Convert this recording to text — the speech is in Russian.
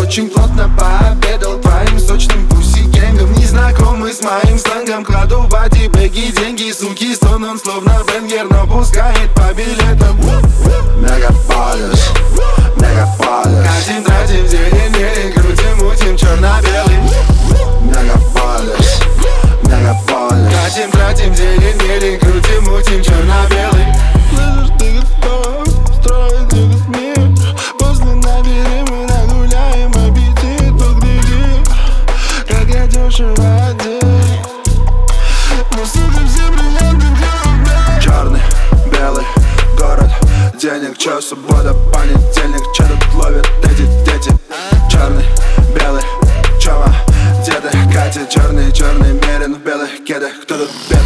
очень плотно пообедал твоим сочным пуси-генгом. Незнакомый с моим сленгом, кладу в боди-бэги деньги. Суки, сон он словно бенгер, но пускает по билетам. Мегаполис, мегаполис. Катим, тратим, зелень, крутим, мутим, черно-белый. Мегаполис, мегаполис. Катим, тратим, зелень, крутим, мутим, черно-белый. Слышишь, ты готов строить этот мир? После набери, мы нагуляем аппетит. Погляди, как я дешево одет. Но сука, все бриллианты в черный, белый город, денег, чё, суббота, понедельник, чё тут ловят эти дети? Черный, белый, чё, деды, Катя, черный, черный мерин в белых кедах. Кто тут белый?